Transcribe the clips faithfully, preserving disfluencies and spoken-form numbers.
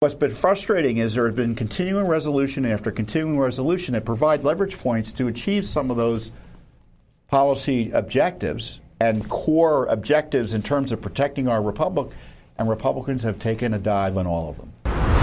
What's been frustrating is there has been continuing resolution after continuing resolution that provide leverage points to achieve some of those policy objectives and core objectives in terms of protecting our republic, and Republicans have taken a dive on all of them.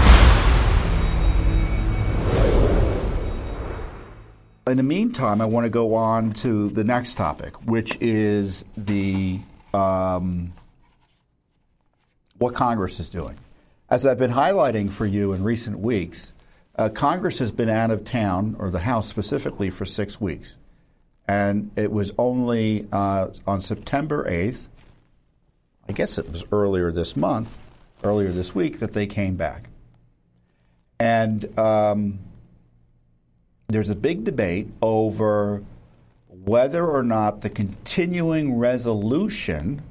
In the meantime, I want to go on to the next topic, which is the um, what Congress is doing. As I've been highlighting for you in recent weeks, uh, Congress has been out of town, or the House specifically, for six weeks. And it was only uh, on September eighth, I guess it was earlier this month, earlier this week, that they came back. And um, there's a big debate over whether or not the continuing resolution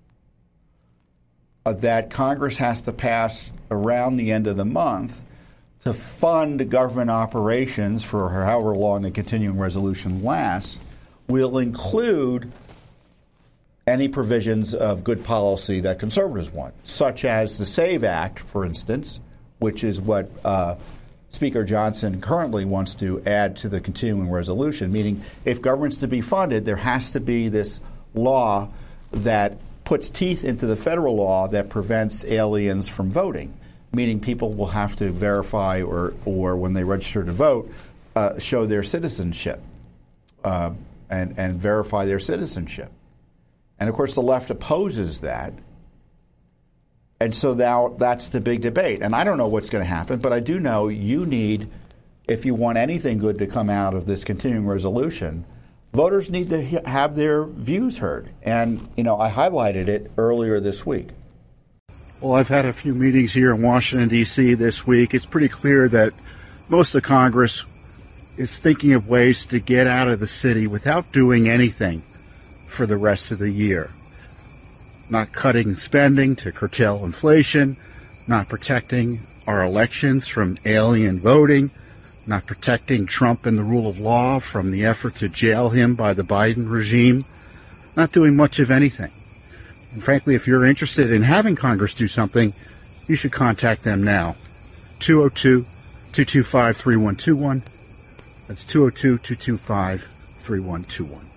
that Congress has to pass around the end of the month to fund government operations for however long the continuing resolution lasts will include any provisions of good policy that conservatives want, such as the SAVE Act, for instance, which is what uh, Speaker Johnson currently wants to add to the continuing resolution, meaning if government's to be funded, there has to be this law that puts teeth into the federal law that prevents aliens from voting, meaning people will have to verify or, or when they register to vote, uh, show their citizenship uh, and, and verify their citizenship. And, of course, the left opposes that. And so now that's the big debate. And I don't know what's going to happen, but I do know you need, if you want anything good to come out of this continuing resolution, voters need to have their views heard. And, you know, I highlighted it earlier this week. Well, I've had a few meetings here in Washington, D C this week. It's pretty clear that most of Congress is thinking of ways to get out of the city without doing anything for the rest of the year. Not cutting spending to curtail inflation, not protecting our elections from alien voting, not protecting Trump and the rule of law from the effort to jail him by the Biden regime, not doing much of anything. And frankly, if you're interested in having Congress do something, you should contact them now. two oh two, two two five, three one two one. That's two oh two, two two five, three one two one.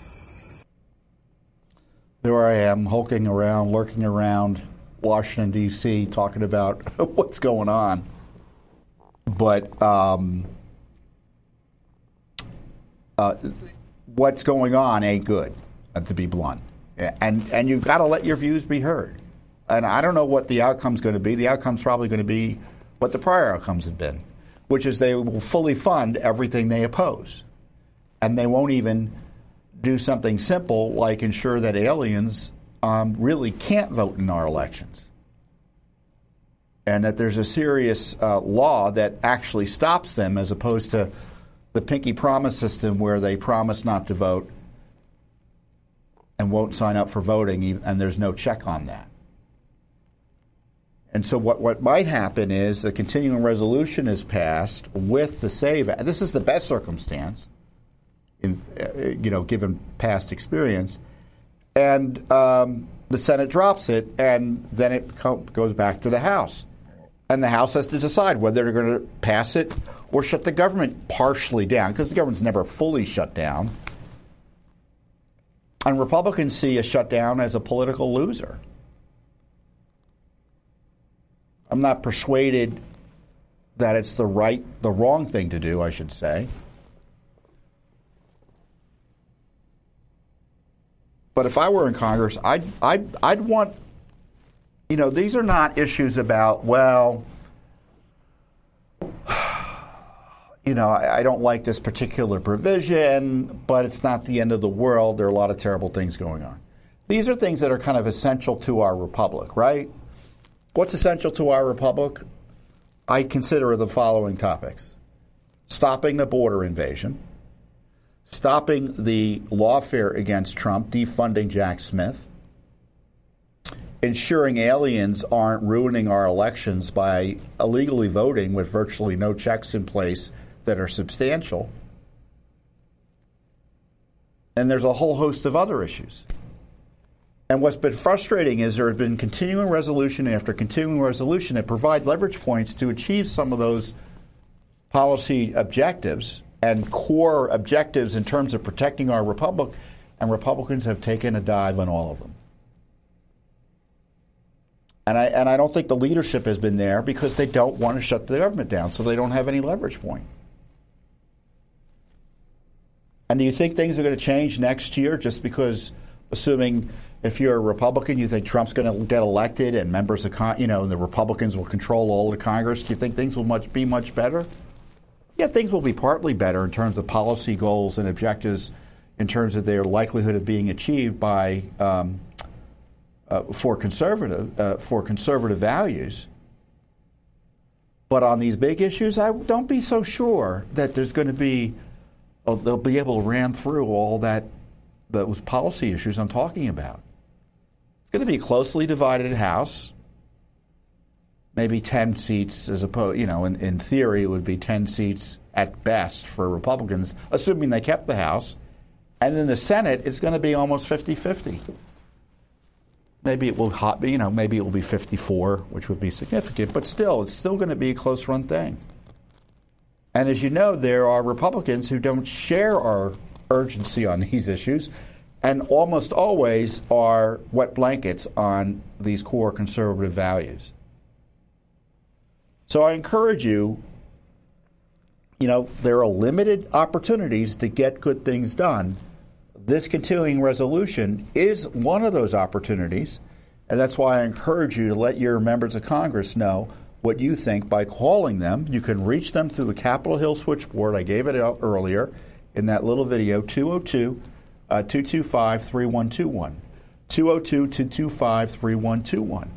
There I am, hulking around, lurking around Washington, D C, talking about what's going on. But um, uh, what's going on ain't good, uh, to be blunt. And and you've got to let your views be heard. And I don't know what the outcome's going to be. The outcome's probably going to be what the prior outcomes have been, which is they will fully fund everything they oppose. And they won't even do something simple like ensure that aliens um, really can't vote in our elections. And that there's a serious uh, law that actually stops them, as opposed to the pinky promise system where they promise not to vote and won't sign up for voting, and there's no check on that. And so what, what might happen is the continuing resolution is passed with the SAVE Act. This is the best circumstance, in, uh, you know, given past experience. And um, the Senate drops it, and then it co- goes back to the House. And the House has to decide whether they're going to pass it or shut the government partially down, because the government's never fully shut down. And Republicans see a shutdown as a political loser. I'm not persuaded that it's the right, the wrong thing to do, I should say. But if I were in Congress, I'd, I'd, I'd want, you know, these are not issues about, well, you know, I, I don't like this particular provision, but it's not the end of the world. There are a lot of terrible things going on. These are things that are kind of essential to our republic, right? What's essential to our republic? I consider the following topics: stopping the border invasion, stopping the lawfare against Trump, defunding Jack Smith, ensuring aliens aren't ruining our elections by illegally voting with virtually no checks in place that are substantial. And there's a whole host of other issues. And what's been frustrating is there has been continuing resolution after continuing resolution that provide leverage points to achieve some of those policy objectives and core objectives in terms of protecting our republic, and Republicans have taken a dive on all of them. And I and I don't think the leadership has been there because they don't want to shut the government down, so they don't have any leverage point. And do you think things are going to change next year just because, assuming if you're a Republican, you think Trump's going to get elected and members of Con- you know the Republicans will control all of the Congress? Do you think things will much be much better? Yeah, things will be partly better in terms of policy goals and objectives, in terms of their likelihood of being achieved by um, uh, for conservative uh, for conservative values. But on these big issues, I don't be so sure that there's going to be uh, they'll be able to ram through all that those policy issues I'm talking about. It's going to be a closely divided House. Maybe ten seats as opposed, you know, in, in theory it would be ten seats at best for Republicans, assuming they kept the House. And in the Senate, it's going to be almost fifty-fifty. Maybe it will hot, you know, maybe it will be fifty-four, which would be significant, but still, it's still going to be a close-run thing. And as you know, there are Republicans who don't share our urgency on these issues, and almost always are wet blankets on these core conservative values. So I encourage you, you know, there are limited opportunities to get good things done. This continuing resolution is one of those opportunities, and that's why I encourage you to let your members of Congress know what you think by calling them. You can reach them through the Capitol Hill switchboard. I gave it out earlier in that little video, two oh two, two two five, three one two one, two oh two, two two five, three one two one.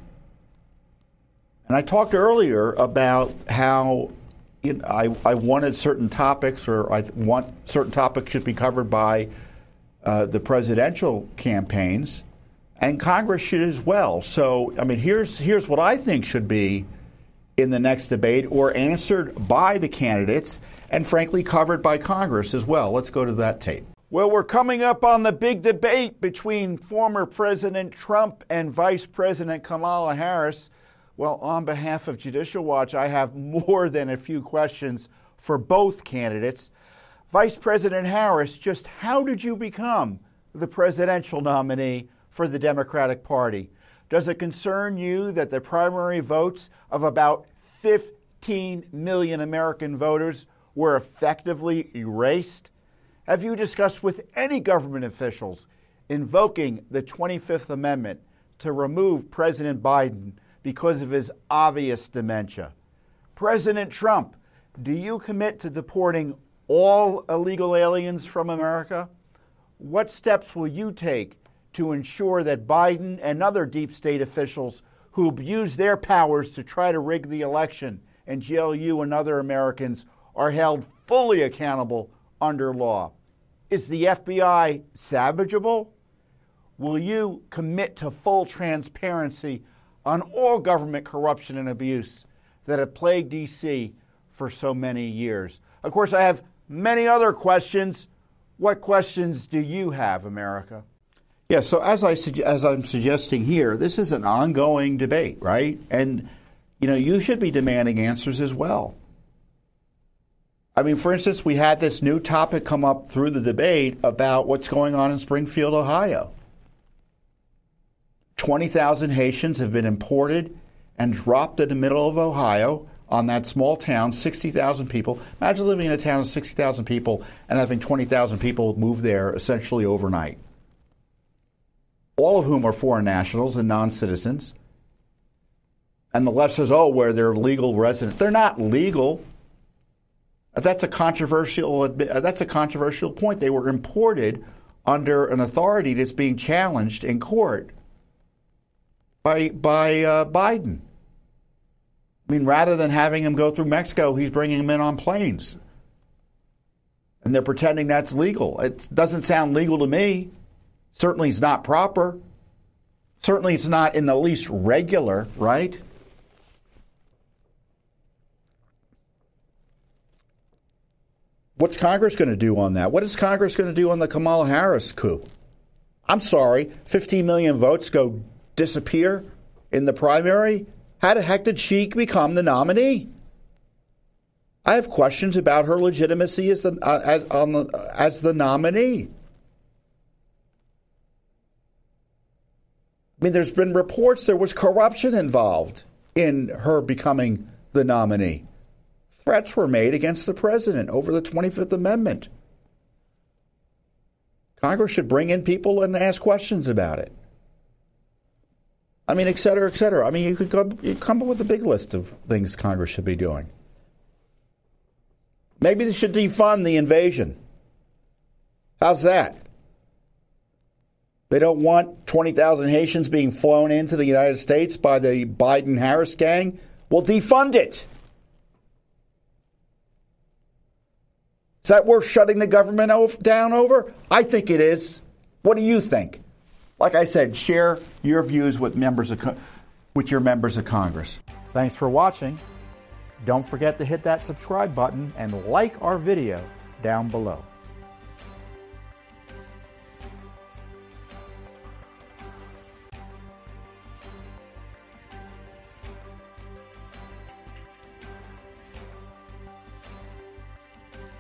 And I talked earlier about how you know, I, I wanted certain topics, or I want certain topics should be covered by uh, the presidential campaigns, and Congress should as well. So, I mean, here's here's what I think should be in the next debate, or answered by the candidates, and frankly covered by Congress as well. Let's go to that tape. Well, we're coming up on the big debate between former President Trump and Vice President Kamala Harris. Well, on behalf of Judicial Watch, I have more than a few questions for both candidates. Vice President Harris, just how did you become the presidential nominee for the Democratic Party? Does it concern you that the primary votes of about fifteen million American voters were effectively erased? Have you discussed with any government officials invoking the twenty-fifth Amendment to remove President Biden because of his obvious dementia? President Trump, do you commit to deporting all illegal aliens from America? What steps will you take to ensure that Biden and other deep state officials who abuse their powers to try to rig the election and jail you and other Americans are held fully accountable under law? Is the F B I salvageable? Will you commit to full transparency on all government corruption and abuse that have plagued D C for so many years? Of course, I have many other questions. What questions do you have, America? Yeah, so as, I, as I'm suggesting here, this is an ongoing debate, right? And, you know, you should be demanding answers as well. I mean, for instance, we had this new topic come up through the debate about what's going on in Springfield, Ohio. twenty thousand Haitians have been imported and dropped in the middle of Ohio on that small town, sixty thousand people. Imagine living in a town of sixty thousand people and having twenty thousand people move there essentially overnight, all of whom are foreign nationals and non-citizens. And the left says, oh, where they're legal residents. They're not legal. That's a controversial, that's a controversial point. They were imported under an authority that's being challenged in court by, by uh, Biden. I mean, rather than having him go through Mexico, he's bringing them in on planes. And they're pretending that's legal. It doesn't sound legal to me. Certainly it's not proper. Certainly it's not in the least regular, right? What's Congress going to do on that? What is Congress going to do on the Kamala Harris coup? I'm sorry, fifteen million votes go disappear in the primary? How the heck did she become the nominee? I have questions about her legitimacy as the, uh, as, on the, as the nominee. I mean, there's been reports there was corruption involved in her becoming the nominee. Threats were made against the president over the twenty-fifth Amendment. Congress should bring in people and ask questions about it. I mean, et cetera, et cetera. I mean, you could go, you come up with a big list of things Congress should be doing. Maybe they should defund the invasion. How's that? They don't want twenty thousand Haitians being flown into the United States by the Biden-Harris gang? Well, defund it. Is that worth shutting the government down over? I think it is. What do you think? Like I said, share your views with members of with your members of Congress. Thanks for watching. Don't forget to hit that subscribe button and like our video down below.